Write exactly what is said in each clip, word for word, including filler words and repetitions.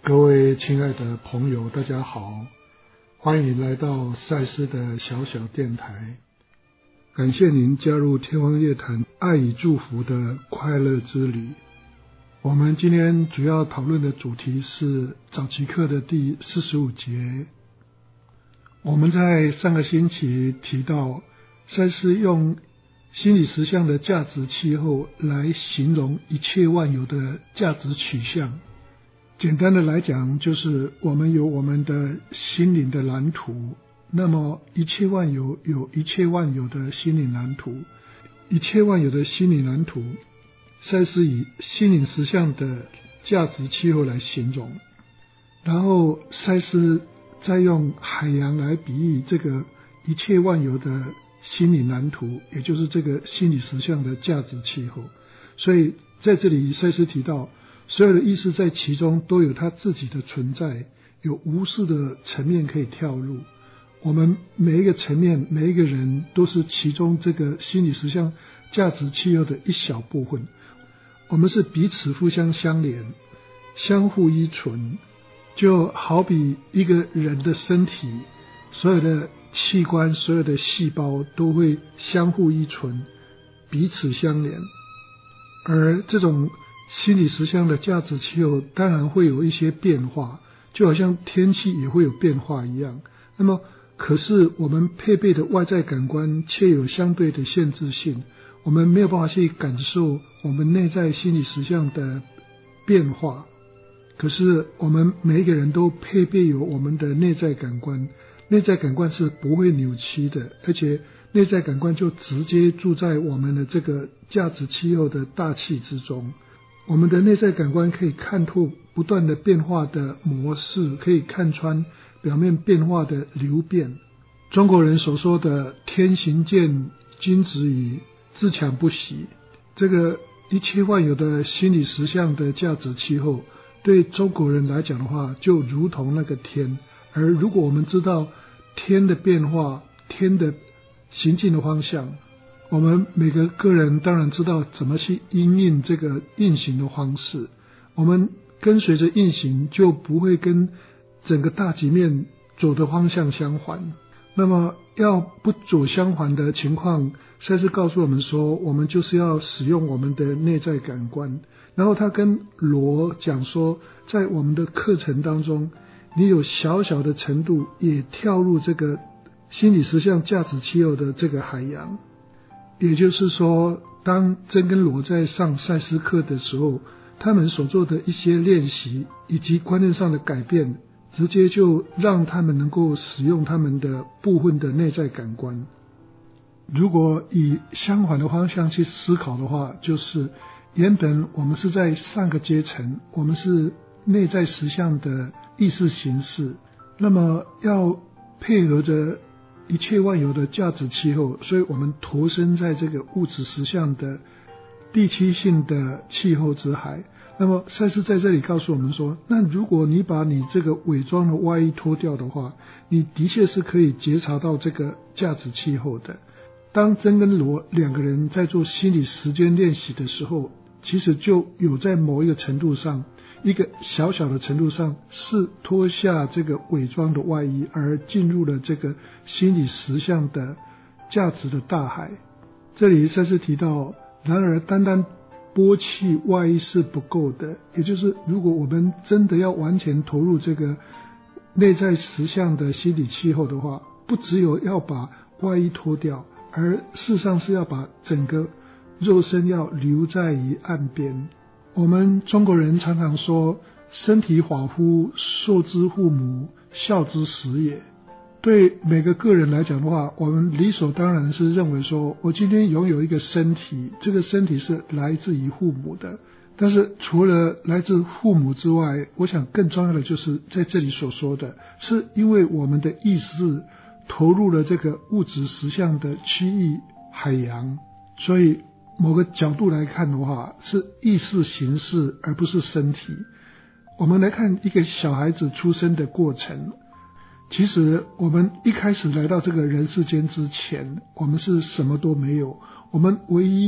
各位亲爱的朋友，大家好，欢迎来到赛斯的小小电台。感谢您加入天方夜谭爱与祝福的快乐之旅。我们今天主要讨论的主题是早期课的第四十五节。我们在上个星期提到，赛斯用心理实相的价值气候来形容一切万有的价值取向。简单的来讲，就是我们有我们的心灵的蓝图，那么一切万有有一切万有的心灵蓝图，一切万有的心灵蓝图，赛斯以心灵实相的价值气候来形容，然后赛斯再用海洋来比喻这个一切万有的心灵蓝图，也就是这个心理实相的价值气候。所以在这里赛斯提到，所有的意识在其中都有它自己的存在，有无数的层面可以跳入。我们每一个层面，每一个人都是其中这个心理实相价值气候的一小部分。我们是彼此互相相连，相互依存，就好比一个人的身体，所有的器官，所有的细胞都会相互依存，彼此相连。而这种心理实相的价值气候当然会有一些变化，就好像天气也会有变化一样。那么可是我们配备的外在感官却有相对的限制性，我们没有办法去感受我们内在心理实相的变化。可是我们每一个人都配备有我们的内在感官，内在感官是不会扭曲的，而且内在感官就直接住在我们的这个价值气候的大气之中。我们的内在感官可以看透不断的变化的模式，可以看穿表面变化的流变。中国人所说的天行健，君子语，自强不息，这个一切万有的心理实相的价值气候，对中国人来讲的话，就如同那个天。而如果我们知道天的变化，天的行进的方向，我们每个个人当然知道怎么去因应这个运行的方式，我们跟随着运行，就不会跟整个大局面走的方向相反。那么要不走相反的情况，赛斯告诉我们说，我们就是要使用我们的内在感官。然后他跟罗讲说，在我们的课程当中，你有小小的程度也跳入这个心理实相价值气候的这个海洋。也就是说，当真跟罗在上赛斯课的时候，他们所做的一些练习以及观念上的改变，直接就让他们能够使用他们的部分的内在感官。如果以相反的方向去思考的话，就是原本我们是在上个阶层，我们是内在实相的意识形式，那么要配合着一切万有的价值气候，所以我们投身在这个物质实相的地区性的气候之海。那么赛斯在这里告诉我们说，那如果你把你这个伪装的外衣脱掉的话，你的确是可以觉察到这个价值气候的。当真跟罗两个人在做心理时间练习的时候，其实就有在某一个程度上，一个小小的程度上，是脱下这个伪装的外衣，而进入了这个心理实相的价值的大海。这里赛斯提到，然而单单剥弃外衣是不够的，也就是如果我们真的要完全投入这个内在实相的心理气候的话，不只有要把外衣脱掉，而事实上是要把整个肉身要留在于岸边。我们中国人常常说，身体发肤，受之父母，孝之始也。对每个个人来讲的话，我们理所当然是认为说，我今天拥有一个身体，这个身体是来自于父母的。但是除了来自父母之外，我想更重要的就是在这里所说的，是因为我们的意识投入了这个物质实相的区域海洋，所以某个角度来看的话，是意识形式而不是身体。我们来看一个小孩子出生的过程，其实我们一开始来到这个人世间之前，我们是什么都没有，我们唯一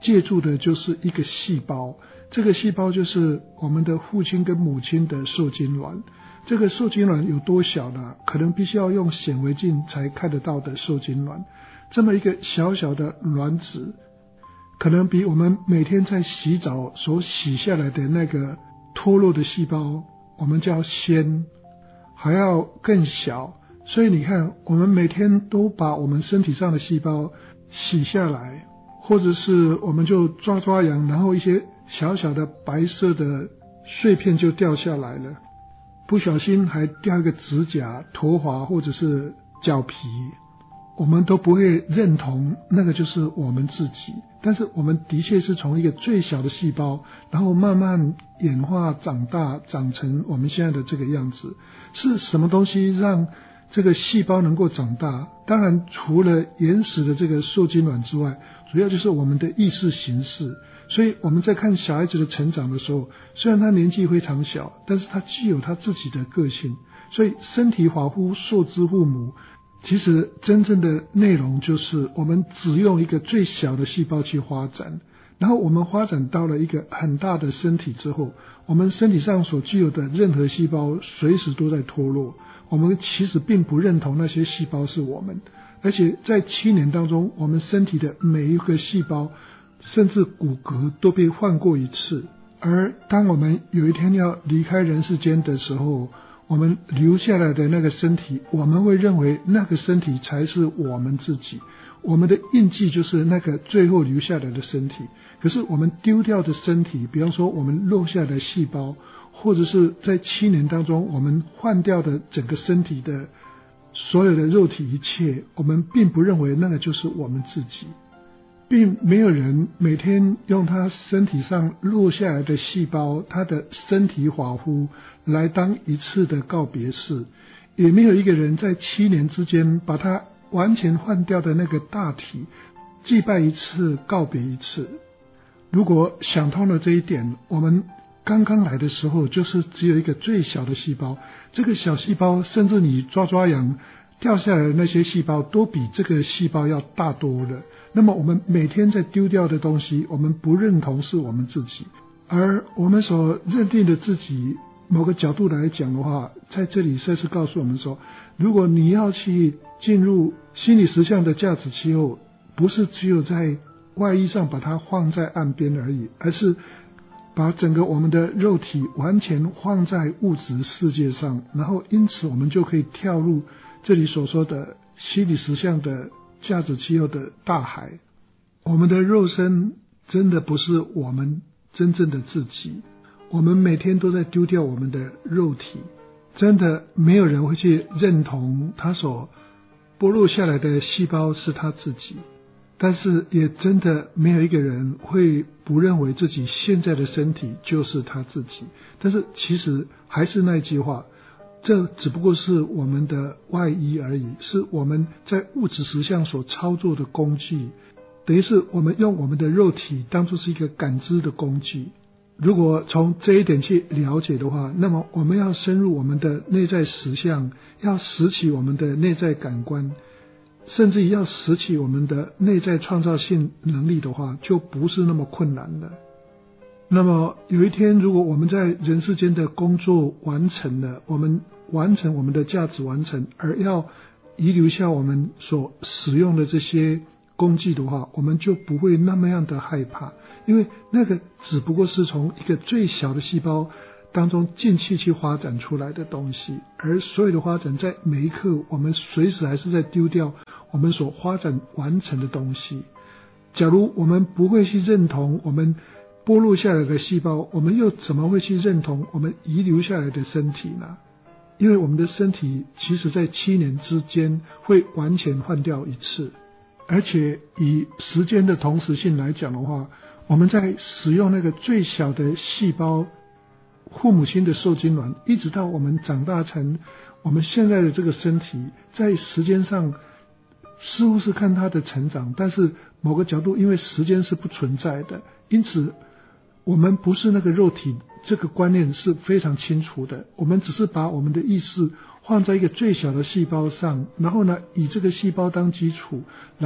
借助的就是一个细胞，这个细胞就是我们的父亲跟母亲的受精卵。这个受精卵有多小呢？可能必须要用显微镜才看得到的受精卵。这么一个小小的卵子，可能比我们每天在洗澡所洗下来的那个脱落的细胞，我们叫纤，还要更小。所以你看，我们每天都把我们身体上的细胞洗下来，或者是我们就抓抓痒，然后一些小小的白色的碎片就掉下来了，不小心还掉一个指甲、头发或者是脚皮，我们都不会认同那个就是我们自己。但是我们的确是从一个最小的细胞，然后慢慢演化长大，长成我们现在的这个样子。是什么东西让这个细胞能够长大？当然除了原始的这个受精卵之外，主要就是我们的意识形式。所以我们在看小孩子的成长的时候，虽然他年纪非常小，但是他具有他自己的个性。所以身体发肤受之父母，其实真正的内容就是我们只用一个最小的细胞去发展，然后我们发展到了一个很大的身体之后，我们身体上所具有的任何细胞随时都在脱落，我们其实并不认同那些细胞是我们。而且在七年当中，我们身体的每一个细胞甚至骨骼都被换过一次。而当我们有一天要离开人世间的时候，我们留下来的那个身体，我们会认为那个身体才是我们自己，我们的印记就是那个最后留下来的身体。可是我们丢掉的身体，比方说我们落下来的细胞，或者是在七年当中我们换掉的整个身体的所有的肉体一切，我们并不认为那个就是我们自己。并没有人每天用他身体上落下来的细胞，他的身体发肤来当一次的告别式，也没有一个人在七年之间把他完全换掉的那个大体祭拜一次，告别一次。如果想通了这一点，我们刚刚来的时候就是只有一个最小的细胞，这个小细胞甚至你抓抓痒掉下来的那些细胞都比这个细胞要大多了。那么我们每天在丢掉的东西，我们不认同是我们自己，而我们所认定的自己，某个角度来讲的话，在这里再次告诉我们说，如果你要去进入心理实相的价值气候，不是只有在外衣上把它放在岸边而已，而是把整个我们的肉体完全放在物质世界上，然后因此我们就可以跳入这里所说的心理实相的价值气候的大海。我们的肉身真的不是我们真正的自己，我们每天都在丢掉我们的肉体，真的没有人会去认同他所剥落下来的细胞是他自己，但是也真的没有一个人会不认为自己现在的身体就是他自己。但是其实还是那句话，这只不过是我们的外衣而已，是我们在物质实相所操作的工具，等于是我们用我们的肉体当作是一个感知的工具。如果从这一点去了解的话，那么我们要深入我们的内在实相，要拾起我们的内在感官，甚至于要拾起我们的内在创造性能力的话，就不是那么困难了。那么有一天，如果我们在人世间的工作完成了，我们完成我们的价值完成，而要遗留下我们所使用的这些工具的话，我们就不会那么样的害怕，因为那个只不过是从一个最小的细胞当中进去去发展出来的东西，而所有的发展在每一刻，我们随时还是在丢掉我们所发展完成的东西。假如我们不会去认同我们剥落下来的细胞，我们又怎么会去认同我们遗留下来的身体呢？因为我们的身体其实在七年之间会完全换掉一次，而且以时间的同时性来讲的话，我们在使用那个最小的细胞，父母亲的受精卵，一直到我们长大成我们现在的这个身体，在时间上似乎是看它的成长，但是某个角度因为时间是不存在的，因此我们不是那个肉体，这个观念是非常清楚的。我们只是把我们的意识放在一个最小的细胞上，然后呢，以这个细胞当基础来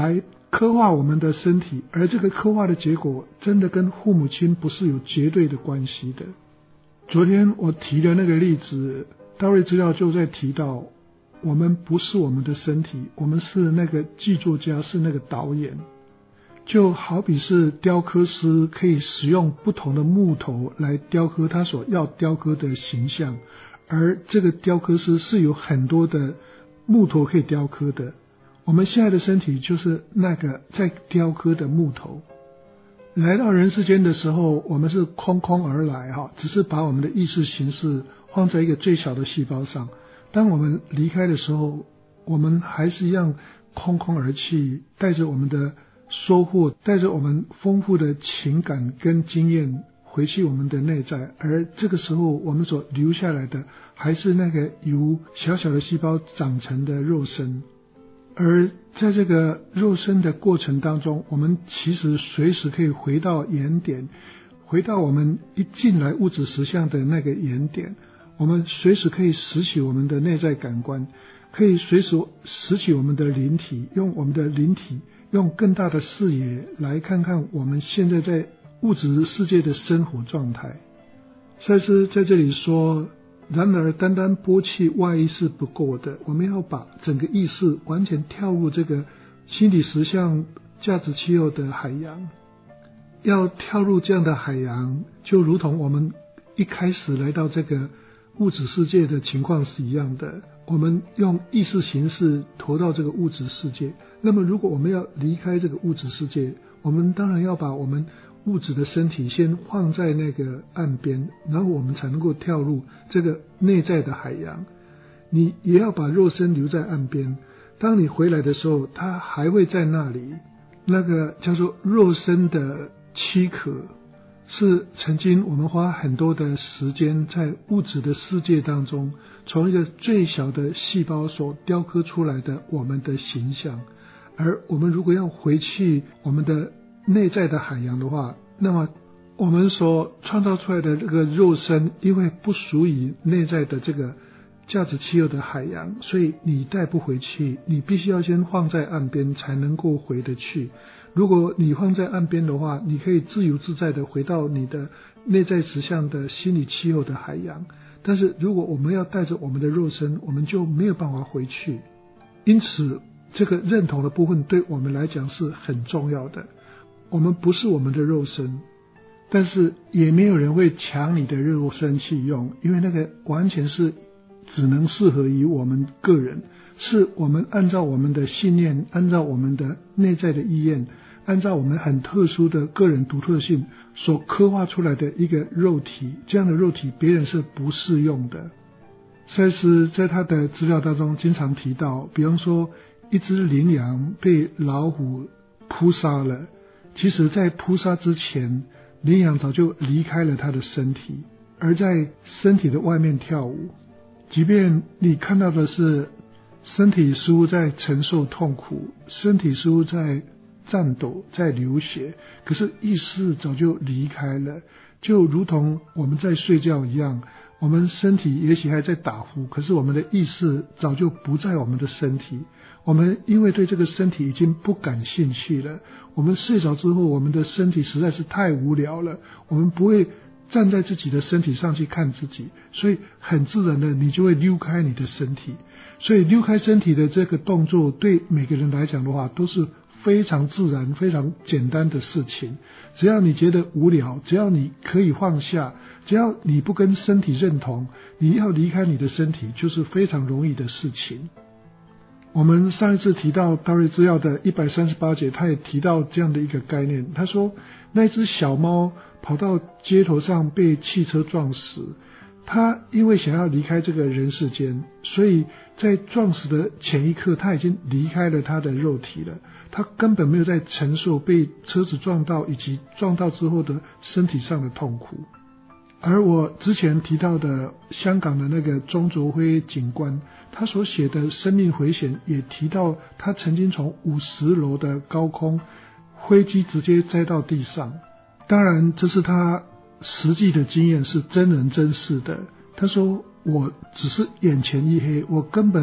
刻画我们的身体，而这个刻画的结果真的跟父母亲不是有绝对的关系的。昨天我提的那个例子，大卫资料就在提到，我们不是我们的身体，我们是那个剧作家，是那个导演。就好比是雕刻师可以使用不同的木头来雕刻他所要雕刻的形象，而这个雕刻师是有很多的木头可以雕刻的。我们现在的身体就是那个在雕刻的木头。来到人世间的时候，我们是空空而来，只是把我们的意识形式放在一个最小的细胞上。当我们离开的时候，我们还是一样空空而去，带着我们的收获，带着我们丰富的情感跟经验回去我们的内在，而这个时候我们所留下来的还是那个由小小的细胞长成的肉身。而在这个肉身的过程当中，我们其实随时可以回到原点，回到我们一进来物质实相的那个原点，我们随时可以拾起我们的内在感官，可以随时拾起我们的灵体，用我们的灵体用更大的视野来看看我们现在在物质世界的生活状态。赛斯在这里说，然而单单剥弃外意识不够的，我们要把整个意识完全跳入这个心理实相价值气候的海洋。要跳入这样的海洋，就如同我们一开始来到这个物质世界的情况是一样的，我们用意识形式投到这个物质世界。那么如果我们要离开这个物质世界，我们当然要把我们物质的身体先放在那个岸边，然后我们才能够跳入这个内在的海洋。你也要把肉身留在岸边，当你回来的时候，它还会在那里。那个叫做肉身的躯壳，是曾经我们花很多的时间在物质的世界当中，从一个最小的细胞所雕刻出来的我们的形象。而我们如果要回去我们的内在的海洋的话，那么我们所创造出来的这个肉身，因为不属于内在的这个价值气候的海洋，所以你带不回去，你必须要先放在岸边才能够回得去。如果你放在岸边的话，你可以自由自在的回到你的内在实相的心理气候的海洋。但是如果我们要带着我们的肉身，我们就没有办法回去。因此这个认同的部分对我们来讲是很重要的。我们不是我们的肉身，但是也没有人会抢你的肉身去用，因为那个完全是只能适合于我们个人，是我们按照我们的信念，按照我们的内在的意愿，按照我们很特殊的个人独特性所刻画出来的一个肉体，这样的肉体别人是不适用的。赛斯在他的资料当中经常提到，比方说一只羚羊被老虎扑杀了，其实在扑杀之前，羚羊早就离开了他的身体，而在身体的外面跳舞。即便你看到的是身体似乎在承受痛苦，身体似乎在颤抖，在流血，可是意识早就离开了。就如同我们在睡觉一样，我们身体也许还在打呼，可是我们的意识早就不在我们的身体。我们因为对这个身体已经不感兴趣了，我们睡着之后，我们的身体实在是太无聊了，我们不会站在自己的身体上去看自己，所以很自然的你就会溜开你的身体。所以溜开身体的这个动作对每个人来讲的话都是非常自然非常简单的事情。只要你觉得无聊，只要你可以放下，只要你不跟身体认同，你要离开你的身体就是非常容易的事情。我们上一次提到大卫资料的一百三十八节，他也提到这样的一个概念。他说那只小猫跑到街头上被汽车撞死，他因为想要离开这个人世间，所以在撞死的前一刻他已经离开了他的肉体了，他根本没有在承受被车子撞到以及撞到之后的身体上的痛苦。而我之前提到的香港的那个钟卓辉警官，他所写的生命危险也提到他曾经从五十楼的高空飞机直接栽到地上。当然这是他实际的经验，是真人真事的。他说我只是眼前一黑，我根本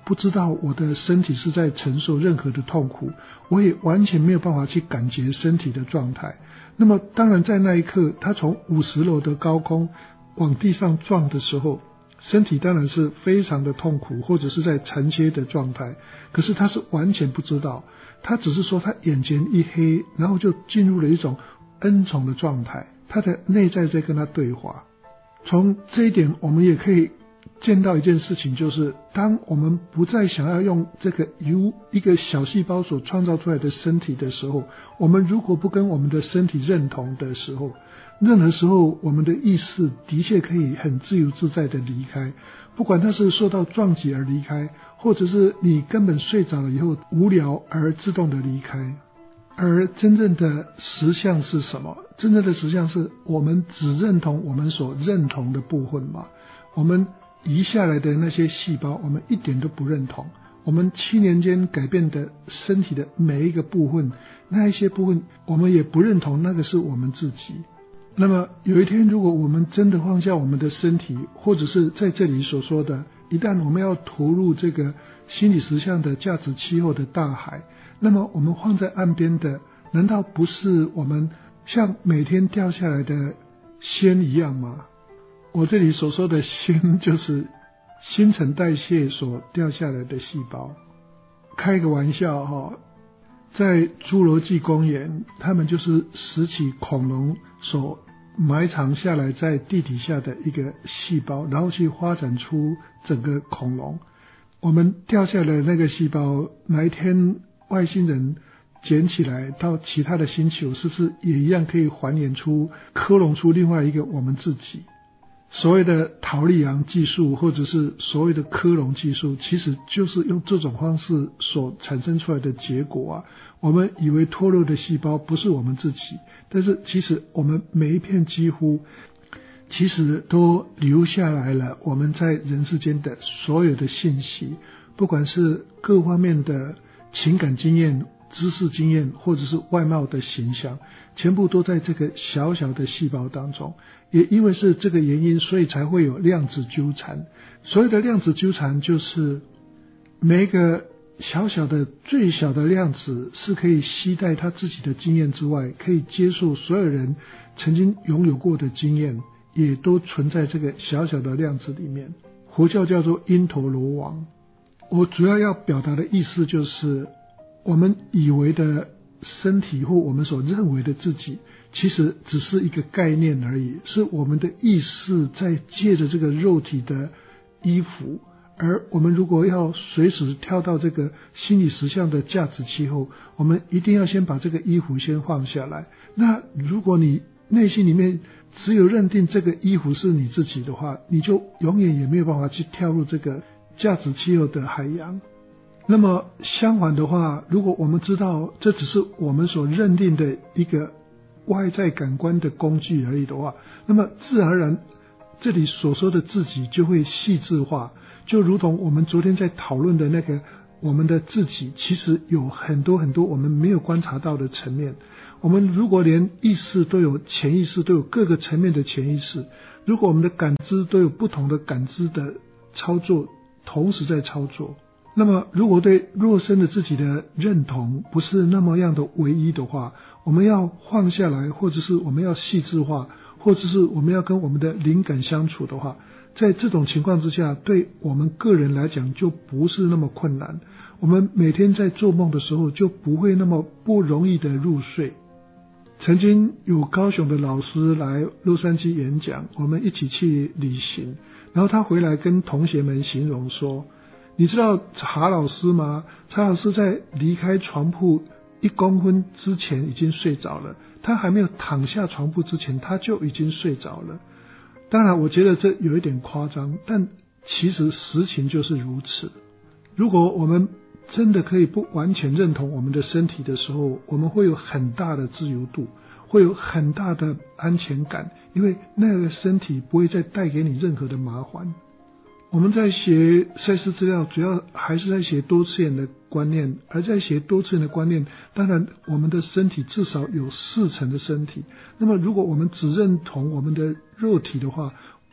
不知道我的身体是在承受任何的痛苦，我也完全没有办法去感觉身体的状态。那么当然在那一刻，他从五十楼的高空往地上撞的时候，身体当然是非常的痛苦，或者是在残缺的状态，可是他是完全不知道，他只是说他眼前一黑，然后就进入了一种恩宠的状态，他的内在在跟他对话。从这一点我们也可以见到一件事情，就是当我们不再想要用这个由一个小细胞所创造出来的身体的时候，我们如果不跟我们的身体认同的时候，任何时候我们的意识的确可以很自由自在的离开，不管它是受到撞击而离开，或者是你根本睡着了以后无聊而自动的离开。而真正的实相是什么？真正的实相是我们只认同我们所认同的部分嘛。我们移下来的那些细胞我们一点都不认同，我们七年间改变的身体的每一个部分，那一些部分我们也不认同那个是我们自己。那么有一天如果我们真的放下我们的身体，或者是在这里所说的一旦我们要投入这个心理实相的价值气候的大海，那么我们放在岸边的难道不是我们像每天掉下来的纤一样吗？我这里所说的纤就是新陈代谢所掉下来的细胞。开个玩笑哈，在侏罗纪公园，他们就是拾起恐龙所埋藏下来在地底下的一个细胞，然后去发展出整个恐龙。我们掉下来的那个细胞，哪一天外星人捡起来到其他的星球，是不是也一样可以还原出克隆出另外一个我们自己？所谓的陶丽昂技术或者是所谓的克隆技术，其实就是用这种方式所产生出来的结果啊。我们以为脱落的细胞不是我们自己，但是其实我们每一片肌肤其实都留下来了我们在人世间的所有的信息，不管是各方面的情感经验、知识经验，或者是外貌的形象，全部都在这个小小的细胞当中。也因为是这个原因，所以才会有量子纠缠。所谓的量子纠缠，就是每一个小小的最小的量子是可以携带他自己的经验之外，可以接受所有人曾经拥有过的经验，也都存在这个小小的量子里面。佛教叫做因陀罗王。我主要要表达的意思就是，我们以为的身体或我们所认为的自己，其实只是一个概念而已，是我们的意识在借着这个肉体的衣服。而我们如果要随时跳到这个心理实相的价值气候，我们一定要先把这个衣服先放下来。那如果你内心里面只有认定这个衣服是你自己的话，你就永远也没有办法去跳入这个价值气候的海洋。那么相反的话，如果我们知道这只是我们所认定的一个外在感官的工具而已的话，那么自然而然这里所说的自己就会细致化，就如同我们昨天在讨论的那个我们的自己，其实有很多很多我们没有观察到的层面。我们如果连意识都有潜意识，都有各个层面的潜意识，如果我们的感知都有不同的感知的操作同时在操作，那么如果对肉身的自己的认同不是那么样的唯一的话，我们要放下来，或者是我们要细致化，或者是我们要跟我们的灵感相处的话，在这种情况之下，对我们个人来讲就不是那么困难。我们每天在做梦的时候就不会那么不容易的入睡。曾经有高雄的老师来洛杉矶演讲，我们一起去旅行，然后他回来跟同学们形容说，你知道查老师吗？查老师在离开床铺一公分之前已经睡着了，他还没有躺下床铺之前他就已经睡着了。当然我觉得这有一点夸张，但其实实情就是如此。如果我们真的可以不完全认同我们的身体的时候，我们会有很大的自由度，会有很大的安全感，因为那个身体不会再带给你任何的麻烦。我们在学赛斯资料主要还是在学多次元的观念，而在学多次元的观念，当然我们的身体至少有四层的身体。那么如果我们只认同我们的肉体的话，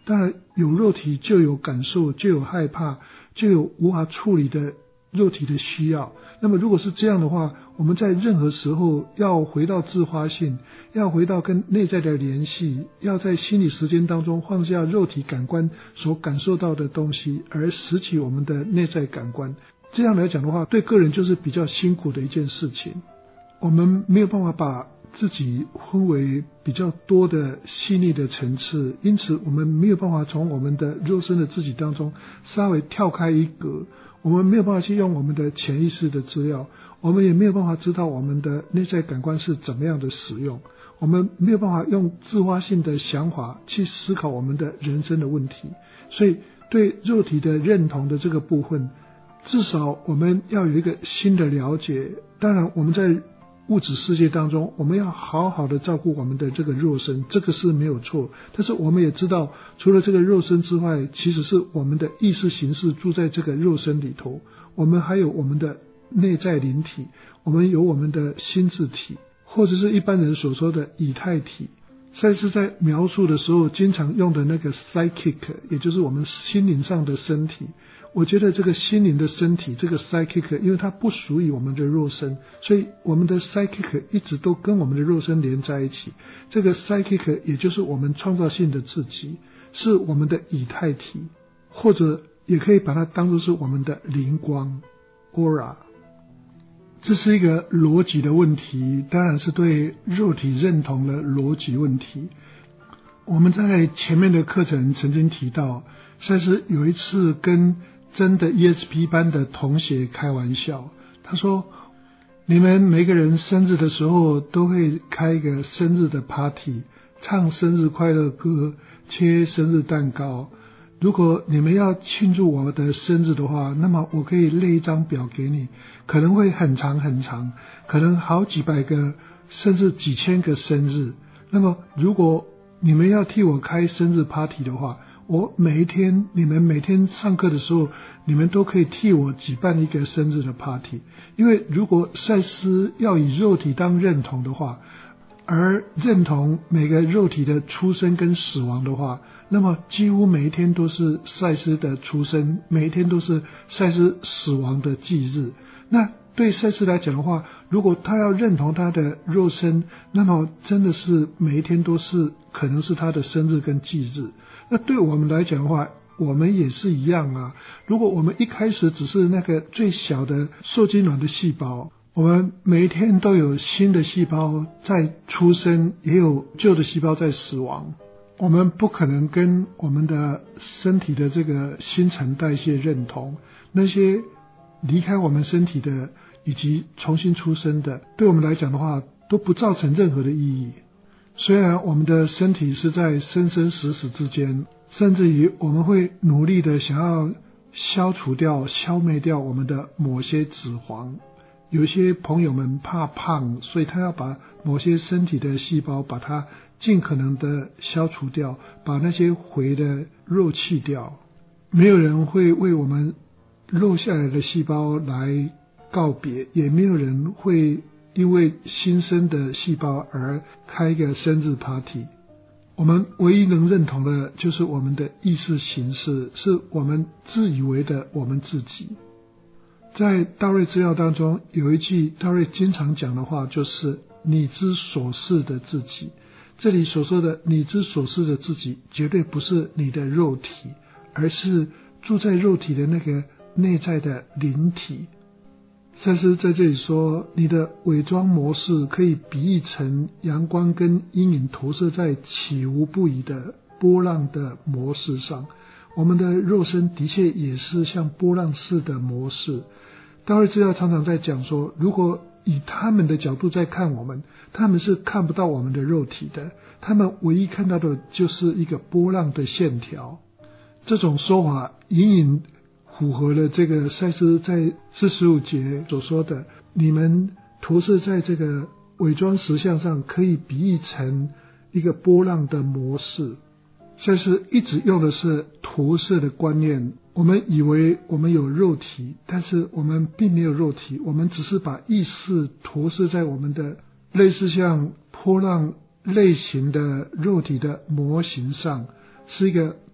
当然有肉体就有感受，就有害怕，就有无法处理的肉体的需要。那么如果是这样的话，我们在任何时候要回到自发性，要回到跟内在的联系，要在心理时间当中放下肉体感官所感受到的东西，而拾起我们的内在感官。这样来讲的话，对个人就是比较辛苦的一件事情。我们没有办法把自己分为比较多的细腻的层次，因此我们没有办法从我们的肉身的自己当中稍微跳开一格，我们没有办法去用我们的潜意识的资料，我们也没有办法知道我们的内在感官是怎么样的使用，我们没有办法用自发性的想法去思考我们的人生的问题。所以对肉体的认同的这个部分，至少我们要有一个新的了解。当然我们在物质世界当中，我们要好好的照顾我们的这个肉身，这个是没有错。但是我们也知道，除了这个肉身之外，其实是我们的意识形式住在这个肉身里头，我们还有我们的内在灵体，我们有我们的心智体，或者是一般人所说的以太体。赛斯在描述的时候经常用的那个 psychic， 也就是我们心灵上的身体。我觉得这个心灵的身体，这个 psychic， 因为它不属于我们的肉身，所以我们的 psychic 一直都跟我们的肉身连在一起。这个 psychic 也就是我们创造性的自己，是我们的以太体，或者也可以把它当作是我们的灵光 aura。 这是一个逻辑的问题，当然是对肉体认同的逻辑问题。我们在前面的课程曾经提到，赛斯有一次跟真的 E S P 班的同学开玩笑，他说你们每个人生日的时候都会开一个生日的 party， 唱生日快乐歌，切生日蛋糕。如果你们要庆祝我的生日的话，那么我可以列一张表给你，可能会很长很长，可能好几百个甚至几千个生日。那么如果你们要替我开生日 party 的话，我每一天，你们每天上课的时候，你们都可以替我举办一个生日的 party。 因为如果赛斯要以肉体当认同的话，而认同每个肉体的出生跟死亡的话，那么几乎每一天都是赛斯的出生，每一天都是赛斯死亡的忌日。那对赛斯来讲的话，如果他要认同他的肉身，那么真的是每一天都是可能是他的生日跟忌日。那对我们来讲的话，我们也是一样啊。如果我们一开始只是那个最小的受精卵的细胞，我们每一天都有新的细胞在出生，也有旧的细胞在死亡，我们不可能跟我们的身体的这个新陈代谢认同。那些离开我们身体的以及重新出生的，对我们来讲的话都不造成任何的意义。虽然我们的身体是在生生死死之间，甚至于我们会努力的想要消除掉消灭掉我们的某些脂肪，有些朋友们怕胖，所以他要把某些身体的细胞把它尽可能的消除掉，把那些肥的肉去掉。没有人会为我们落下来的细胞来告别，也没有人会因为新生的细胞而开一个生日 party。 我们唯一能认同的就是我们的意识形式，是我们自以为的我们自己。在大瑞资料当中有一句大瑞经常讲的话，就是你之所是的自己。这里所说的你之所是的自己，绝对不是你的肉体，而是住在肉体的那个内在的灵体。赛斯在这里说，你的伪装模式可以比喻成阳光跟阴影投射在起伏不已的波浪的模式上。我们的肉身的确也是像波浪式的模式。大卫资料常常在讲说，如果以他们的角度在看我们，他们是看不到我们的肉体的，他们唯一看到的就是一个波浪的线条。这种说法隐隐符合了这个赛斯在四十五节所说的，你们投射在这个伪装实相上可以比喻成一个波浪的模式。赛斯一直用的是投射的观念，我们以为我们有肉体，但是我们并没有肉体，我们只是把意识投射在我们的类似像波浪类型的肉体的模型上，是一个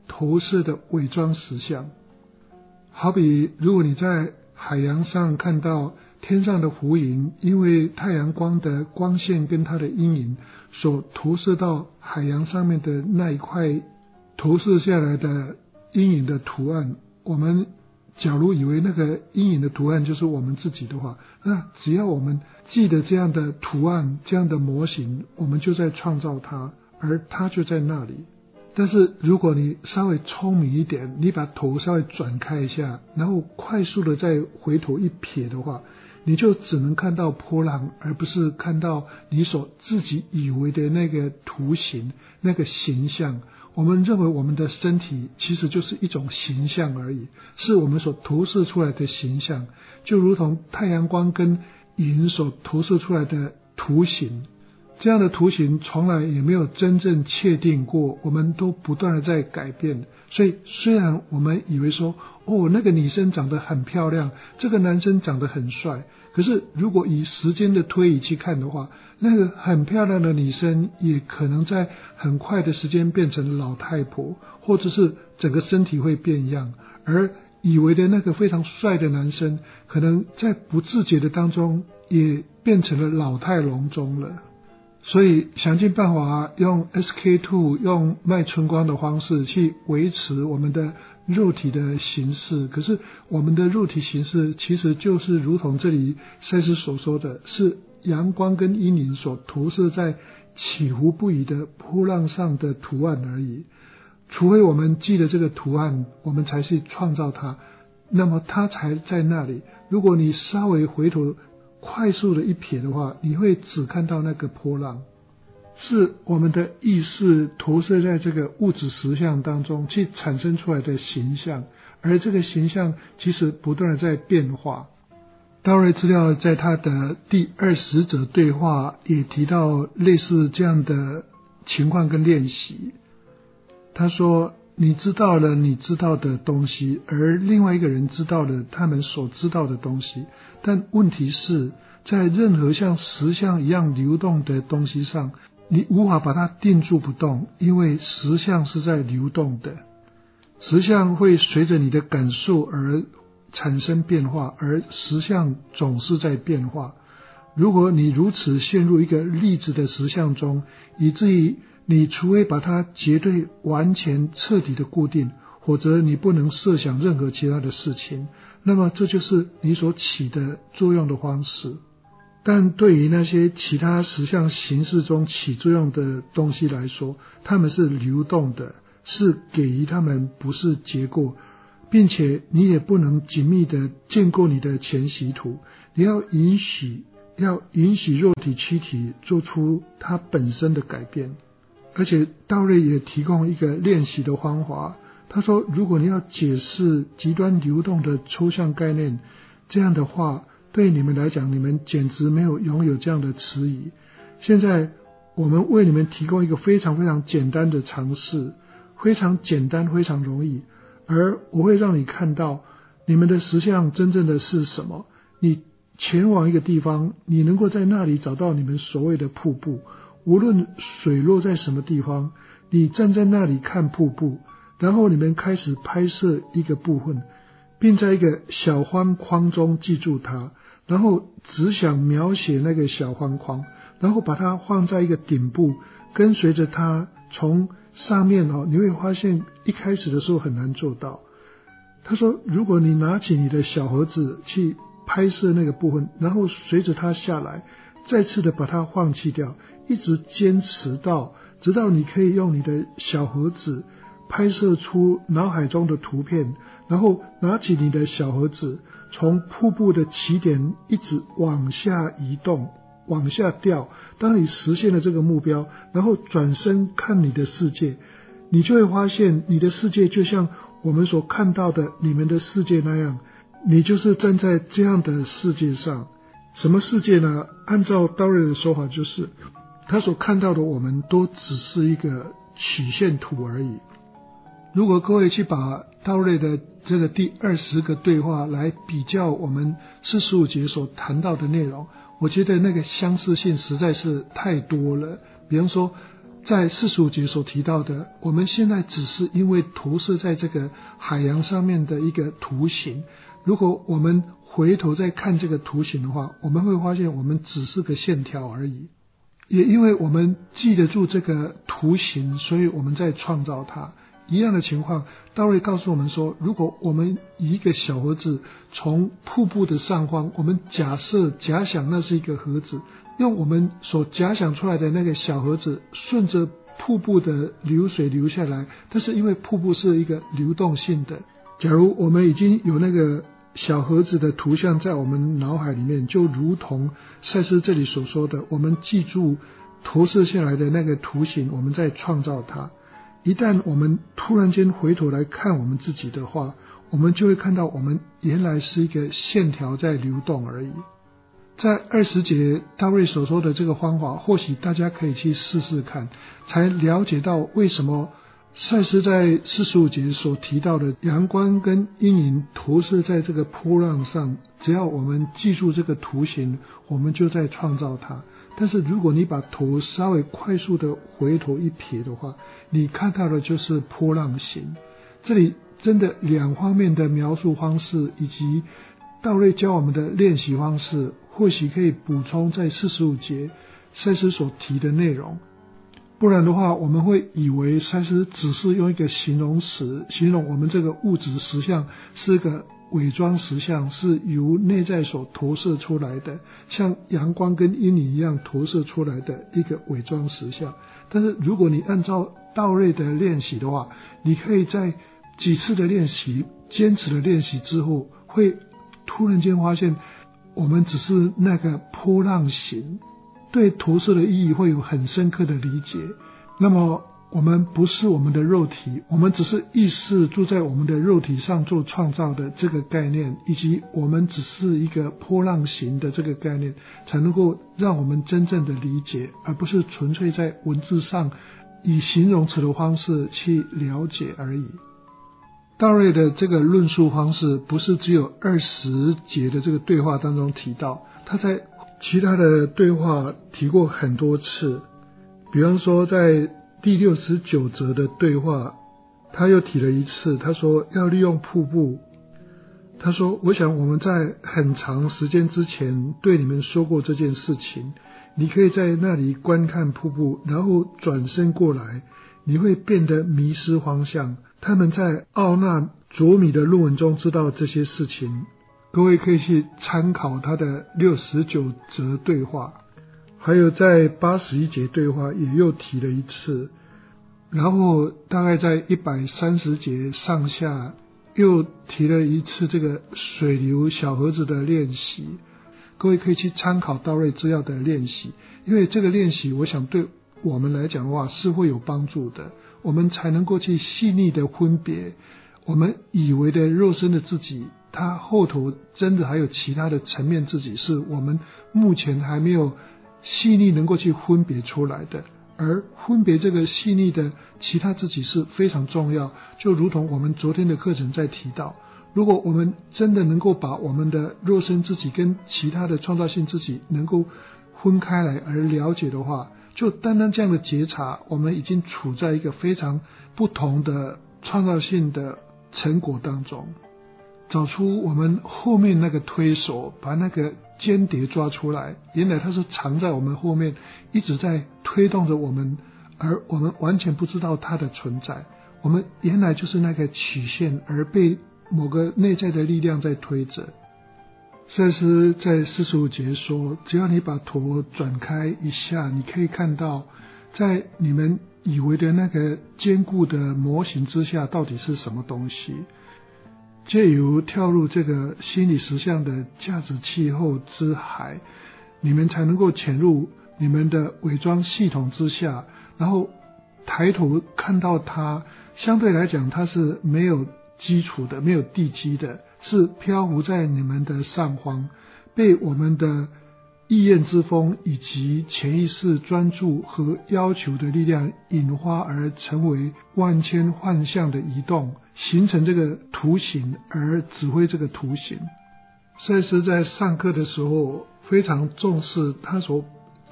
投射的伪装实相。好比如果你在海洋上看到天上的浮云，因为太阳光的光线跟它的阴影所投射到海洋上面的那一块投射下来的阴影的图案，我们假如以为那个阴影的图案就是我们自己的话，那只要我们记得这样的图案，这样的模型，我们就在创造它，而它就在那里。但是如果你稍微聪明一点，你把头稍微转开一下，然后快速的再回头一瞥的话，你就只能看到波浪，而不是看到你所自己以为的那个图形，那个形象。我们认为我们的身体其实就是一种形象而已，是我们所投射出来的形象，就如同太阳光跟云所投射出来的图形。这样的图形从来也没有真正确定过，我们都不断的在改变。所以虽然我们以为说，哦，那个女生长得很漂亮，这个男生长得很帅，可是如果以时间的推移去看的话，那个很漂亮的女生也可能在很快的时间变成老太婆，或者是整个身体会变样，而以为的那个非常帅的男生，可能在不自觉的当中也变成了老态龙钟了。所以想尽办法用 S K 二 用脉春光的方式去维持我们的肉体的形式，可是我们的肉体形式其实就是如同这里赛斯所说的，是阳光跟阴影所投射在起伏不已的波浪上的图案而已。除非我们记得这个图案，我们才去创造它，那么它才在那里。如果你稍微回头快速的一瞥的话，你会只看到那个波浪，是我们的意识投射在这个物质实相当中去产生出来的形象，而这个形象其实不断的在变化。道瑞资料在他的第二十则对话也提到类似这样的情况跟练习。他说，你知道了你知道的东西，而另外一个人知道了他们所知道的东西，但问题是在任何像实相一样流动的东西上，你无法把它定住不动，因为实相是在流动的，实相会随着你的感受而产生变化，而实相总是在变化。如果你如此陷入一个粒子的实相中，以至于你除非把它绝对完全彻底的固定，否则你不能设想任何其他的事情，那么这就是你所起的作用的方式。但对于那些其他实相形式中起作用的东西来说，它们是流动的，是给予它们，不是结构，并且你也不能紧密的建构你的全息图，你要允许要允许肉体躯体做出它本身的改变。而且道瑞也提供一个练习的方法，他说，如果你要解释极端流动的抽象概念，这样的话对你们来讲，你们简直没有拥有这样的词语。现在我们为你们提供一个非常非常简单的尝试，非常简单非常容易，而我会让你看到你们的实相真正的是什么。你前往一个地方，你能够在那里找到你们所谓的瀑布，无论水落在什么地方，你站在那里看瀑布，然后你们开始拍摄一个部分，并在一个小方框中记住它，然后只想描写那个小方框，然后把它放在一个顶部，跟随着它从上面哦，你会发现一开始的时候很难做到。他说，如果你拿起你的小盒子去拍摄那个部分，然后随着它下来，再次的把它放弃掉，一直坚持到直到你可以用你的小盒子拍摄出脑海中的图片，然后拿起你的小盒子，从瀑布的起点一直往下移动，往下掉。当你实现了这个目标，然后转身看你的世界，你就会发现你的世界就像我们所看到的你们的世界那样，你就是站在这样的世界上。什么世界呢？按照道瑞的说法，就是他所看到的我们都只是一个曲线图而已。如果各位去把道瑞的这个第二十个对话来比较我们四十五节所谈到的内容，我觉得那个相似性实在是太多了。比方说在四十五节所提到的，我们现在只是因为投射在这个海洋上面的一个图形，如果我们回头再看这个图形的话，我们会发现我们只是个线条而已。也因为我们记得住这个图形，所以我们在创造它。一样的情况，大卫告诉我们说，如果我们以一个小盒子从瀑布的上方，我们假设假想那是一个盒子，用我们所假想出来的那个小盒子顺着瀑布的流水流下来，但是因为瀑布是一个流动性的，假如我们已经有那个小盒子的图像在我们脑海里面，就如同赛斯这里所说的，我们记住投射下来的那个图形，我们在创造它。一旦我们突然间回头来看我们自己的话，我们就会看到我们原来是一个线条在流动而已。在二十节大卫所说的这个方法，或许大家可以去试试看，才了解到为什么赛斯在四十五节所提到的阳光跟阴影投射在这个波浪上，只要我们记住这个图形，我们就在创造它。但是如果你把头稍微快速的回头一撇的话，你看到的就是波浪形。这里真的两方面的描述方式以及大卫教我们的练习方式，或许可以补充在四十五节赛斯所提的内容。不然的话，我们会以为赛斯只是用一个形容词形容我们这个物质实相是个伪装实相，是由内在所投射出来的，像阳光跟阴影一样投射出来的一个伪装实相。但是如果你按照道瑞的练习的话，你可以在几次的练习坚持的练习之后，会突然间发现我们只是那个波浪形，对投射的意义会有很深刻的理解。那么我们不是我们的肉体，我们只是意识住在我们的肉体上做创造的这个概念，以及我们只是一个波浪形的这个概念，才能够让我们真正的理解，而不是纯粹在文字上以形容词的方式去了解而已。道瑞的这个论述方式不是只有二十节的这个对话当中提到，他在其他的对话提过很多次。比方说在第六十九则的对话，他又提了一次，他说要利用瀑布。他说，我想我们在很长时间之前对你们说过这件事情，你可以在那里观看瀑布，然后转身过来，你会变得迷失方向。他们在奥纳卓米的论文中知道这些事情，各位可以去参考他的六十九则对话。还有在八十一节对话也又提了一次，然后大概在一百三十节上下又提了一次这个水流小盒子的练习。各位可以去参考道瑞资料的练习，因为这个练习我想对我们来讲的话是会有帮助的，我们才能够去细腻的分别我们以为的肉身的自己，它后头真的还有其他的层面自己，是我们目前还没有细腻能够去分别出来的。而分别这个细腻的其他自己是非常重要，就如同我们昨天的课程在提到，如果我们真的能够把我们的肉身自己跟其他的创造性自己能够分开来而了解的话，就单单这样的觉察，我们已经处在一个非常不同的创造性的成果当中。找出我们后面那个推手，把那个间谍抓出来，原来它是藏在我们后面，一直在推动着我们，而我们完全不知道它的存在。我们原来就是那个曲线，而被某个内在的力量在推着。赛斯在四十五节说，只要你把头转开一下，你可以看到在你们以为的那个坚固的模型之下到底是什么东西。借由跳入这个心理实相的价值气候之海，你们才能够潜入你们的伪装系统之下，然后抬头看到它，相对来讲它是没有基础的，没有地基的，是漂浮在你们的上方，被我们的意念之风以及潜意识专注和要求的力量引发而成为万千幻象的移动，形成这个图形而指挥这个图形。赛斯在上课的时候非常重视他所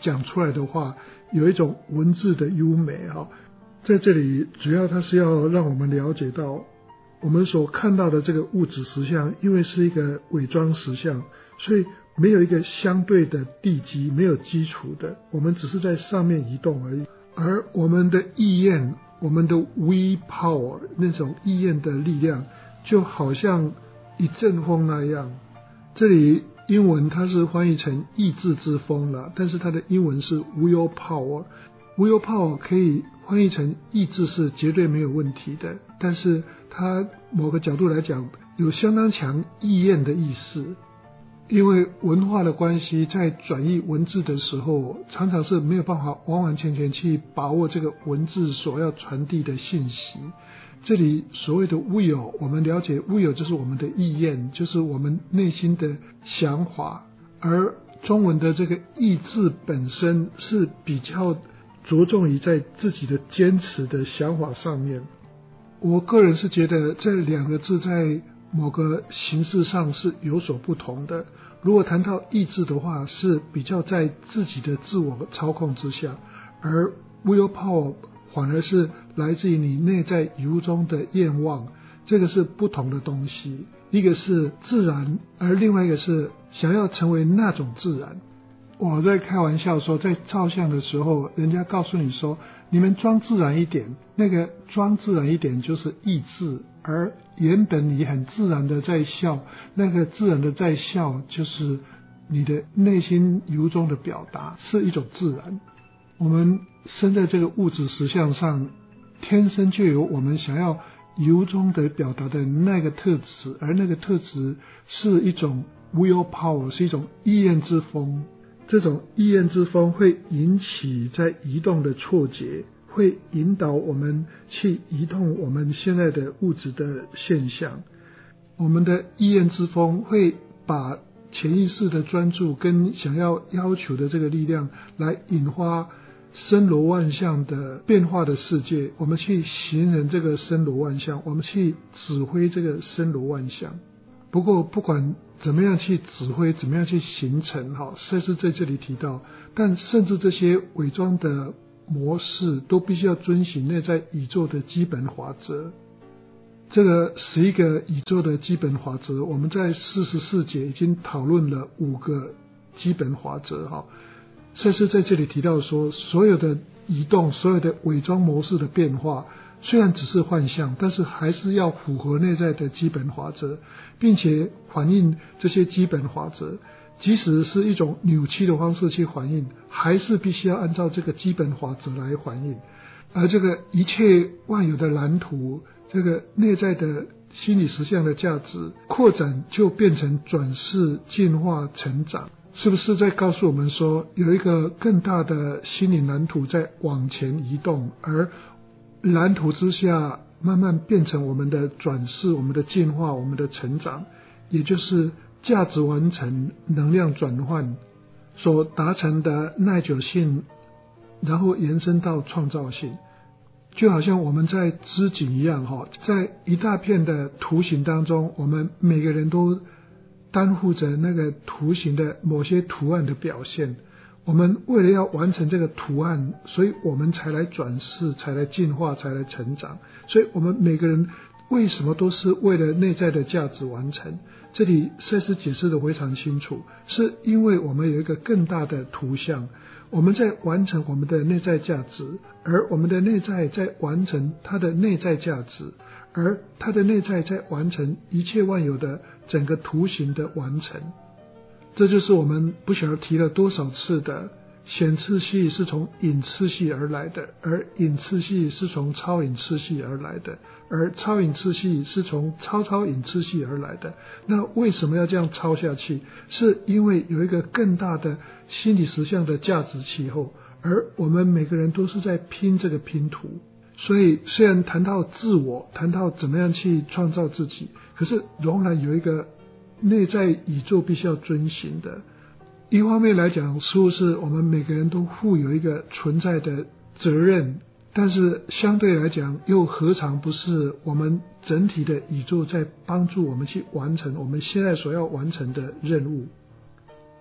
讲出来的话有一种文字的优美哈。在这里主要它是要让我们了解到，我们所看到的这个物质实相，因为是一个伪装实相，所以没有一个相对的地基，没有基础的，我们只是在上面移动而已。而我们的意念，我们的 will power 那种意念的力量，就好像一阵风那样。这里英文它是翻译成意志之风了，但是它的英文是 will power。 will power 可以翻译成意志是绝对没有问题的，但是它某个角度来讲有相当强意念的意思。因为文化的关系，在转译文字的时候常常是没有办法完完全全去把握这个文字所要传递的信息。这里所谓的 will， 我们了解 will 就是我们的意念，就是我们内心的想法，而中文的这个意志本身是比较着重于在自己的坚持的想法上面。我个人是觉得这两个字在某个形式上是有所不同的。如果谈到意志的话，是比较在自己的自我操控之下，而 will power 反而是来自于你内在由衷的愿望，这个是不同的东西。一个是自然，而另外一个是想要成为那种自然。我在开玩笑说，在照相的时候，人家告诉你说你们装自然一点，那个装自然一点就是意志，而原本你很自然的在笑，那个自然的在笑就是你的内心由衷的表达，是一种自然。我们生在这个物质实相上，天生就有我们想要由衷的表达的那个特质，而那个特质是一种 will power， 是一种意念之风。这种意念之风会引起在移动的错觉，会引导我们去移动我们现在的物质的现象。我们的意念之风会把潜意识的专注跟想要要求的这个力量来引发森罗万象的变化的世界，我们去形容这个森罗万象，我们去指挥这个森罗万象。不过不管怎么样去指挥，怎么样去形成，赛斯在这里提到，但甚至这些伪装的模式都必须要遵循内在宇宙的基本法则。这个十一个宇宙的基本法则，我们在四十四节已经讨论了五个基本法则。赛斯在这里提到说，所有的移动，所有的伪装模式的变化，虽然只是幻象，但是还是要符合内在的基本法则，并且反映这些基本法则。即使是一种扭曲的方式去反映，还是必须要按照这个基本法则来反映。而这个一切万有的蓝图，这个内在的心理实相的价值扩展，就变成转世进化成长。是不是在告诉我们说，有一个更大的心理蓝图在往前移动，而蓝图之下慢慢变成我们的转世，我们的进化，我们的成长，也就是价值完成，能量转换所达成的耐久性，然后延伸到创造性。就好像我们在织锦一样，在一大片的图形当中，我们每个人都担负着那个图形的某些图案的表现。我们为了要完成这个图案，所以我们才来转世，才来进化，才来成长。所以我们每个人为什么都是为了内在的价值完成？这里赛斯解释的非常清楚，是因为我们有一个更大的图像，我们在完成我们的内在价值，而我们的内在在完成它的内在价值，而它的内在在完成一切万有的整个图形的完成。这就是我们不晓得提了多少次的显次系是从隐次系而来的，而隐次系是从超隐次系而来的，而超隐次系是从超超隐次系而来的。那为什么要这样超下去？是因为有一个更大的心理实相的价值气候，而我们每个人都是在拼这个拼图。所以虽然谈到自我，谈到怎么样去创造自己，可是仍然有一个内在宇宙必须要遵循的。一方面来讲，似乎是我们每个人都负有一个存在的责任，但是相对来讲，又何尝不是我们整体的宇宙在帮助我们去完成我们现在所要完成的任务。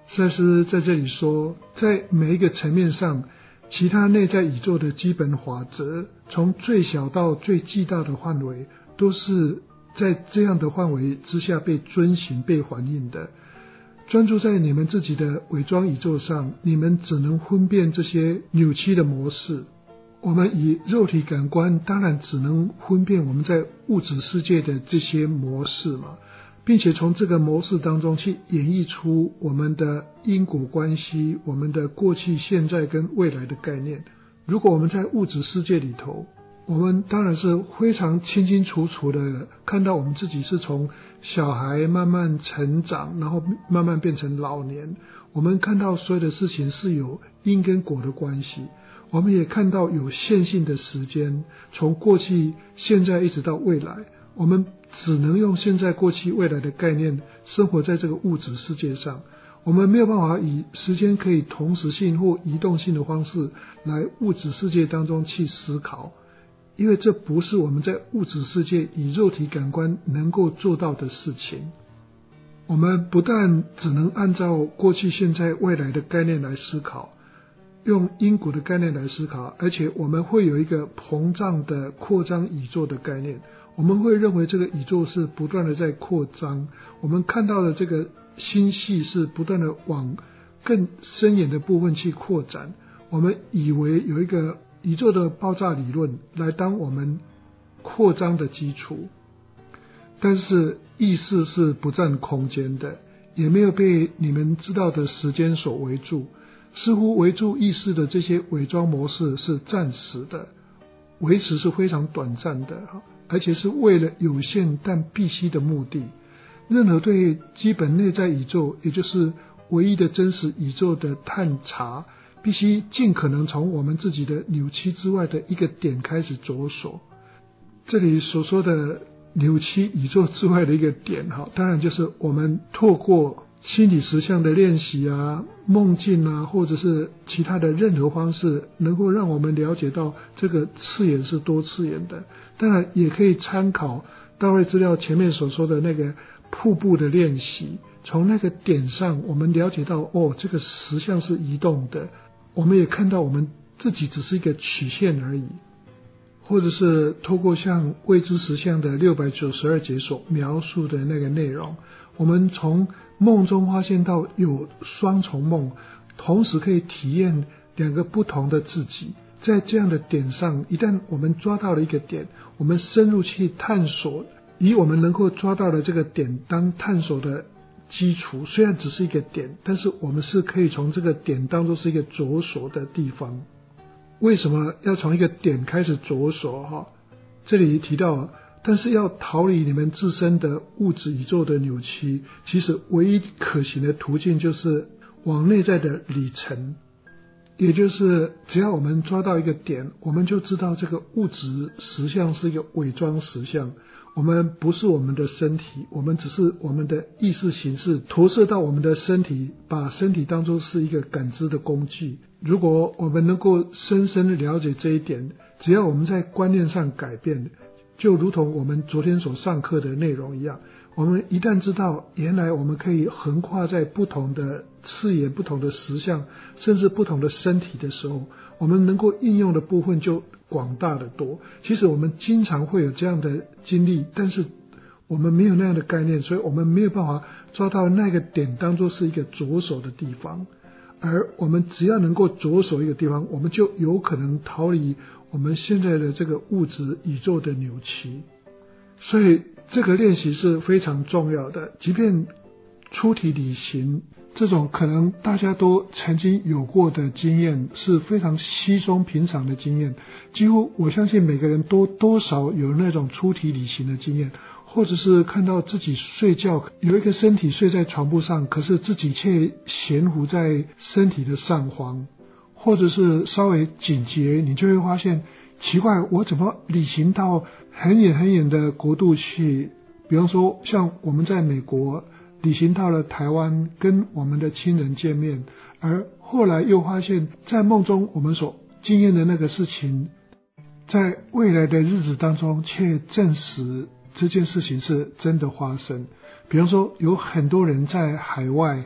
赛斯在这里说，在每一个层面上，其他内在宇宙的基本法则，从最小到最巨大的范围，都是在这样的范围之下被遵循、被反映的。专注在你们自己的伪装宇宙上，你们只能分辨这些扭曲的模式。我们以肉体感官当然只能分辨我们在物质世界的这些模式嘛，并且从这个模式当中去演绎出我们的因果关系，我们的过去、现在跟未来的概念。如果我们在物质世界里头，我们当然是非常清清楚楚的看到我们自己是从小孩慢慢成长，然后慢慢变成老年。我们看到所有的事情是有因跟果的关系，我们也看到有线性的时间，从过去、现在一直到未来。我们只能用现在、过去、未来的概念生活在这个物质世界上，我们没有办法以时间可以同时性或移动性的方式来物质世界当中去思考，因为这不是我们在物质世界以肉体感官能够做到的事情。我们不但只能按照过去、现在、未来的概念来思考，用因果的概念来思考，而且我们会有一个膨胀的扩张宇宙的概念。我们会认为这个宇宙是不断的在扩张，我们看到的这个星系是不断的往更深远的部分去扩展。我们以为有一个宇宙的爆炸理论来当我们扩张的基础，但是意识是不占空间的，也没有被你们知道的时间所围住。似乎围住意识的这些伪装模式是暂时的，维持是非常短暂的，而且是为了有限但必须的目的。任何对基本内在宇宙，也就是唯一的真实宇宙的探查，必须尽可能从我们自己的扭曲之外的一个点开始着手。这里所说的扭曲宇宙之外的一个点，当然就是我们透过心理实相的练习啊、梦境啊，或者是其他的任何方式，能够让我们了解到这个次元是多次元的。当然也可以参考大卫资料前面所说的那个瀑布的练习，从那个点上我们了解到，哦，这个实相是移动的，我们也看到我们自己只是一个曲线而已。或者是透过像未知实相的六百九十二节所描述的那个内容，我们从梦中发现到有双重梦，同时可以体验两个不同的自己。在这样的点上，一旦我们抓到了一个点，我们深入去探索，以我们能够抓到的这个点当探索的基础，虽然只是一个点，但是我们是可以从这个点当作是一个着手的地方。为什么要从一个点开始着手哈？这里提到，但是要逃离你们自身的物质宇宙的扭曲，其实唯一可行的途径就是往内在的里程，也就是只要我们抓到一个点，我们就知道这个物质实相是一个伪装实相，我们不是我们的身体，我们只是我们的意识形式投射到我们的身体，把身体当作是一个感知的工具。如果我们能够深深的了解这一点，只要我们在观念上改变，就如同我们昨天所上课的内容一样，我们一旦知道原来我们可以横跨在不同的次元、不同的实相，甚至不同的身体的时候，我们能够应用的部分就广大的多。其实我们经常会有这样的经历，但是我们没有那样的概念，所以我们没有办法抓到那个点当作是一个着手的地方。而我们只要能够着手一个地方，我们就有可能逃离我们现在的这个物质宇宙的扭曲。所以这个练习是非常重要的，即便出体旅行这种可能大家都曾经有过的经验，是非常稀松平常的经验，几乎我相信每个人都多少有那种出体旅行的经验，或者是看到自己睡觉，有一个身体睡在床铺上，可是自己却悬浮在身体的上方，或者是稍微警觉，你就会发现奇怪，我怎么旅行到很远很远的国度去，比方说像我们在美国旅行到了台湾，跟我们的亲人见面，而后来又发现在梦中我们所经验的那个事情，在未来的日子当中却证实这件事情是真的发生。比方说有很多人在海外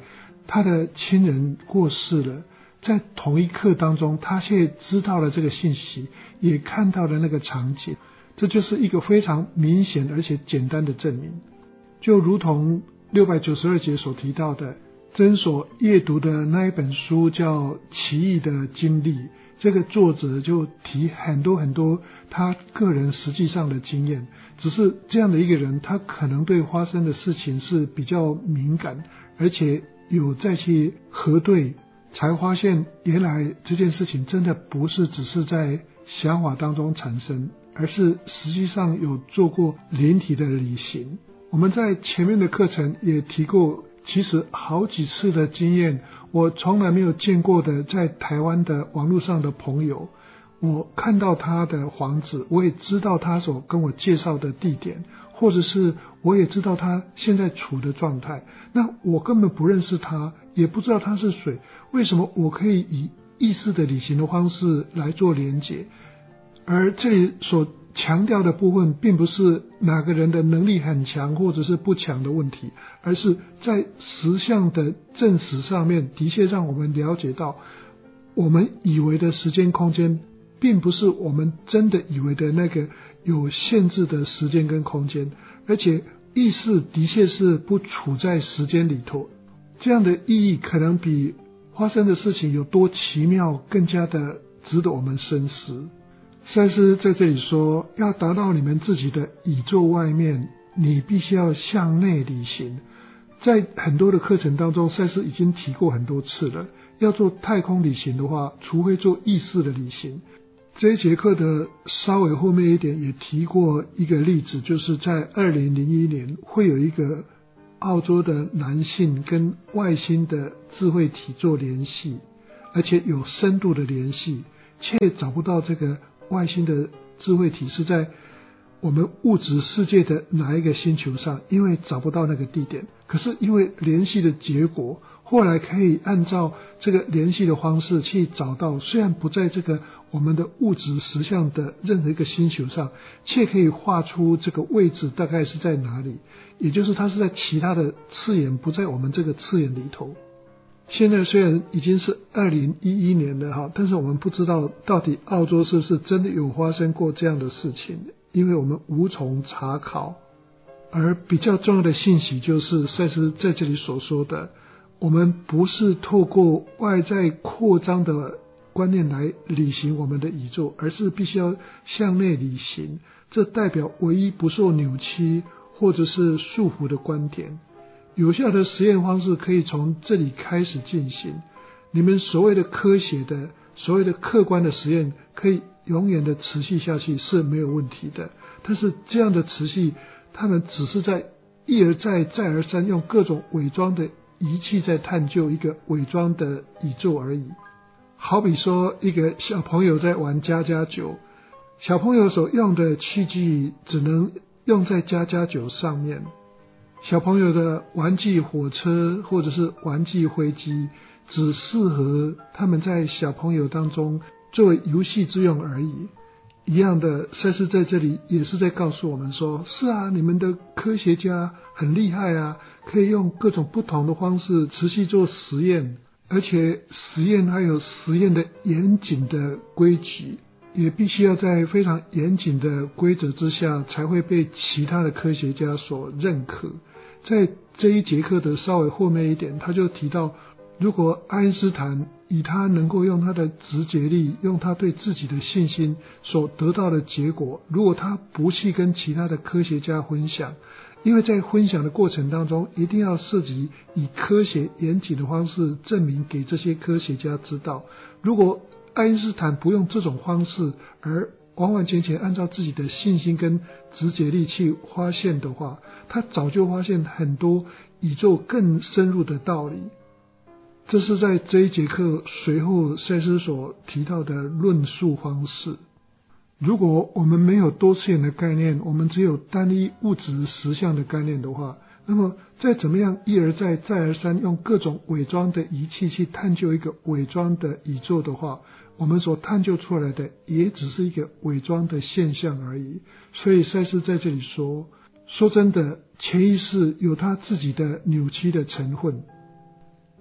他的亲人过世了，在同一刻当中，他却知道了这个信息，也看到了那个场景，这就是一个非常明显而且简单的证明。就如同六百九十二节所提到的，真所阅读的那一本书叫《奇异的经历》，这个作者就提很多很多他个人实际上的经验，只是这样的一个人，他可能对发生的事情是比较敏感，而且有再去核对，才发现原来这件事情真的不是只是在想法当中产生，而是实际上有做过灵体的旅行。我们在前面的课程也提过，其实好几次的经验，我从来没有见过的，在台湾的网络上的朋友，我看到他的房子，我也知道他所跟我介绍的地点，或者是我也知道他现在处的状态，那我根本不认识他，也不知道他是谁，为什么我可以以意识的旅行的方式来做连结？而这里所强调的部分并不是哪个人的能力很强或者是不强的问题，而是在实相的证实上面，的确让我们了解到，我们以为的时间空间并不是我们真的以为的那个有限制的时间跟空间，而且意识的确是不处在时间里头。这样的意义可能比发生的事情有多奇妙更加的值得我们深思。赛斯在这里说，要达到你们自己的宇宙外面，你必须要向内旅行。在很多的课程当中，赛斯已经提过很多次了，要做太空旅行的话，除非做意识的旅行。这一节课的稍微后面一点也提过一个例子，就是在二零零一年会有一个澳洲的男性跟外星的智慧体做联系，而且有深度的联系，却找不到这个外星的智慧体是在我们物质世界的哪一个星球上，因为找不到那个地点。可是因为联系的结果，后来可以按照这个联系的方式去找到，虽然不在这个我们的物质实相的任何一个星球上，却可以画出这个位置大概是在哪里，也就是它是在其他的次元，不在我们这个次元里头。现在虽然已经是二零一一年了哈，但是我们不知道到底澳洲是不是真的有发生过这样的事情，因为我们无从查考。而比较重要的信息就是赛斯在这里所说的，我们不是透过外在扩张的观念来理行我们的宇宙，而是必须要向内理行，这代表唯一不受扭曲或者是束缚的观点。有效的实验方式可以从这里开始进行。你们所谓的科学的、所谓的客观的实验可以永远的持续下去是没有问题的，但是这样的持续，他们只是在一而再再而三用各种伪装的仪器在探究一个伪装的宇宙而已。好比说一个小朋友在玩家家酒，小朋友所用的器具只能用在家家酒上面，小朋友的玩具火车或者是玩具飞机只适合他们在小朋友当中作为游戏之用而已。一样的，赛斯在这里也是在告诉我们说，是啊，你们的科学家很厉害啊，可以用各种不同的方式持续做实验，而且实验还有实验的严谨的规矩，也必须要在非常严谨的规则之下才会被其他的科学家所认可。在这一节课的稍微后面一点，他就提到，如果爱因斯坦以他能够用他的直觉力，用他对自己的信心所得到的结果，如果他不去跟其他的科学家分享，因为在分享的过程当中一定要涉及以科学严谨的方式证明给这些科学家知道，如果爱因斯坦不用这种方式，而完完全全按照自己的信心跟直觉力去发现的话，他早就发现很多宇宙更深入的道理。这是在这一节课随后赛斯所提到的论述方式。如果我们没有多次元的概念，我们只有单一物质实相的概念的话，那么再怎么样一而再再而三用各种伪装的仪器去探究一个伪装的宇宙的话，我们所探究出来的也只是一个伪装的现象而已。所以赛斯在这里说，说真的，潜意识有他自己的扭曲的成分。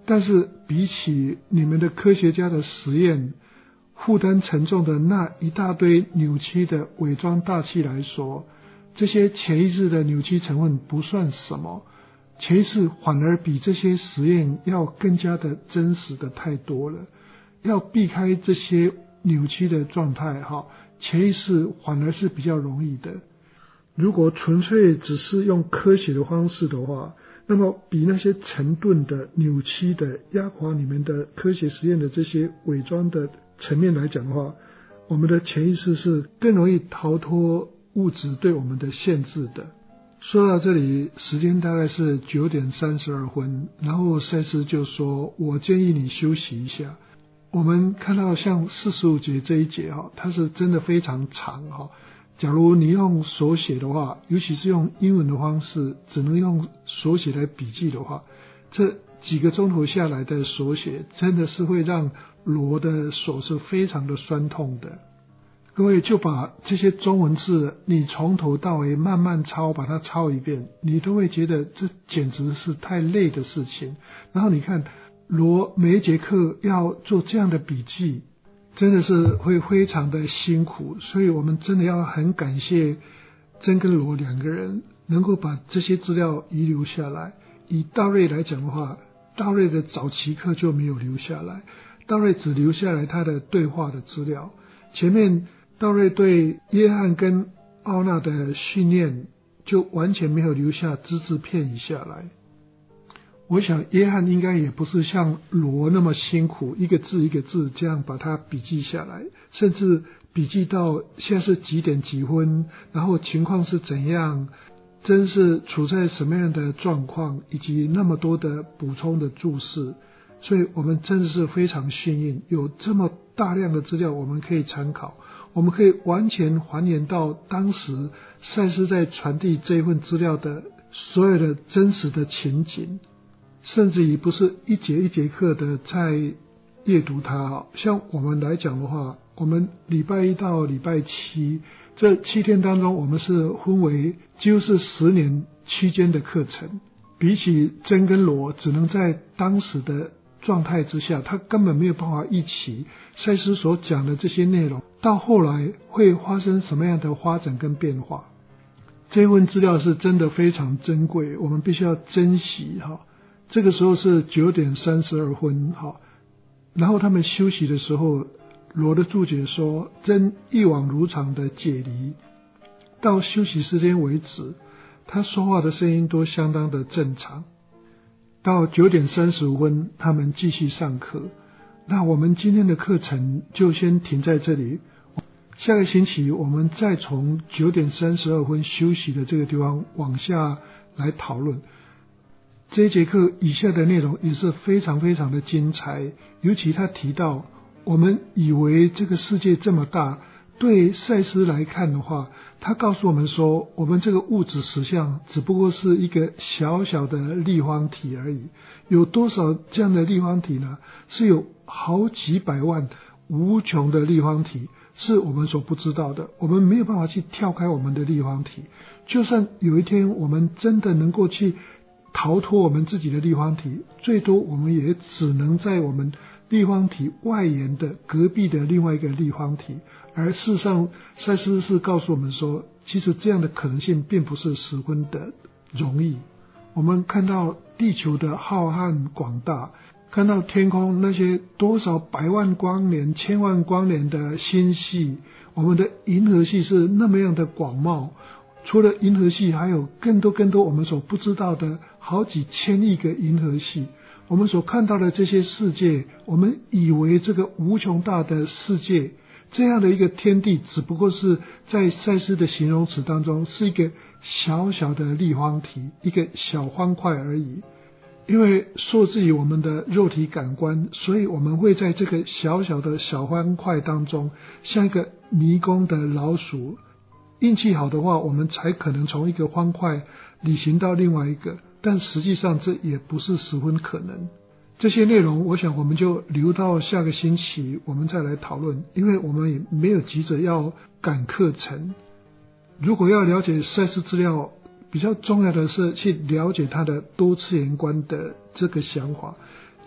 但是比起你们的科学家的实验负担沉重的那一大堆扭曲的伪装大气来说，这些潜意识的扭曲成分不算什么，潜意识反而比这些实验要更加的真实的太多了。要避开这些扭曲的状态，潜意识反而是比较容易的。如果纯粹只是用科学的方式的话，那么比那些沉钝的、扭曲的、压垮你们的科学实验的这些伪装的层面来讲的话，我们的潜意识是更容易逃脱物质对我们的限制的。说到这里，时间大概是九点三十二分，然后赛斯就说，我建议你休息一下。我们看到像四十五节这一节，它是真的非常长。假如你用手写的话，尤其是用英文的方式，只能用手写来笔记的话，这几个钟头下来的手写真的是会让罗的手是非常的酸痛的。各位就把这些中文字你从头到尾慢慢抄，把它抄一遍，你都会觉得这简直是太累的事情。然后你看罗每一节课要做这样的笔记，真的是会非常的辛苦，所以我们真的要很感谢珍跟罗两个人能够把这些资料遗留下来。以道瑞来讲的话，道瑞的早期课就没有留下来，道瑞只留下来他的对话的资料。前面道瑞对约翰跟奥娜的训练就完全没有留下只字片语下来。我想约翰应该也不是像罗那么辛苦，一个字一个字这样把它笔记下来，甚至笔记到现在是几点几分，然后情况是怎样，真是处在什么样的状况，以及那么多的补充的注释。所以我们真的是非常幸运，有这么大量的资料我们可以参考，我们可以完全还原到当时赛斯在传递这份资料的所有的真实的情景，甚至于不是一节一节课的在阅读它。像我们来讲的话，我们礼拜一到礼拜七这七天当中，我们是分为几乎是十年期间的课程。比起珍跟罗只能在当时的状态之下，他根本没有办法预期赛斯所讲的这些内容到后来会发生什么样的发展跟变化。这份资料是真的非常珍贵，我们必须要珍惜哈。这个时候是九点三十二分哈，然后他们休息的时候，罗的注解说，真一往如常的解离，到休息时间为止，他说话的声音都相当的正常。到九点三十五分，他们继续上课。那我们今天的课程就先停在这里，下个星期我们再从九点三十二分休息的这个地方往下来讨论。这一节课以下的内容也是非常非常的精彩，尤其他提到我们以为这个世界这么大，对赛斯来看的话，他告诉我们说，我们这个物质实相只不过是一个小小的立方体而已。有多少这样的立方体呢？是有好几百万无穷的立方体，是我们所不知道的，我们没有办法去跳开我们的立方体。就算有一天我们真的能够去逃脱我们自己的立方体，最多我们也只能在我们立方体外沿的隔壁的另外一个立方体。而事实上赛斯是告诉我们说，其实这样的可能性并不是十分的容易。我们看到地球的浩瀚广大，看到天空那些多少百万光年千万光年的星系，我们的银河系是那么样的广袤，除了银河系还有更多更多我们所不知道的好几千亿个银河系。我们所看到的这些世界，我们以为这个无穷大的世界，这样的一个天地，只不过是在赛斯的形容词当中是一个小小的立方体，一个小方块而已。因为受制于我们的肉体感官，所以我们会在这个小小的小方块当中像一个迷宫的老鼠，运气好的话我们才可能从一个方块旅行到另外一个，但实际上这也不是十分可能。这些内容我想我们就留到下个星期我们再来讨论，因为我们也没有急着要赶课程。如果要了解赛斯资料，比较重要的是去了解他的多次元观的这个想法。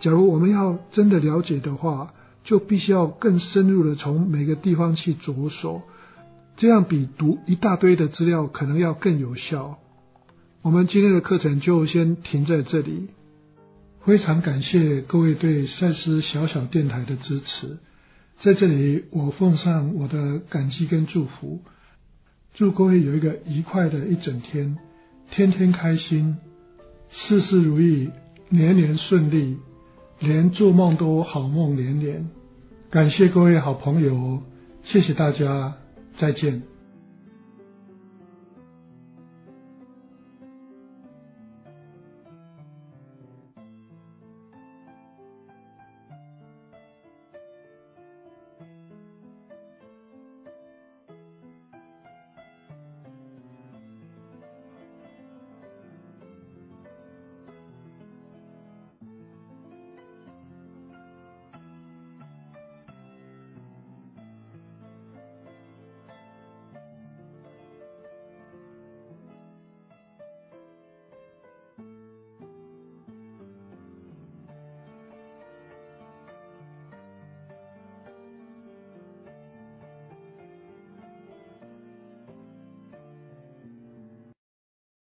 假如我们要真的了解的话，就必须要更深入的从每个地方去着手，这样比读一大堆的资料可能要更有效。我们今天的课程就先停在这里，非常感谢各位对赛斯小小电台的支持，在这里我奉上我的感激跟祝福，祝各位有一个愉快的一整天，天天开心，事事如意，年年顺利，连做梦都好梦连连。感谢各位好朋友，谢谢大家，再见。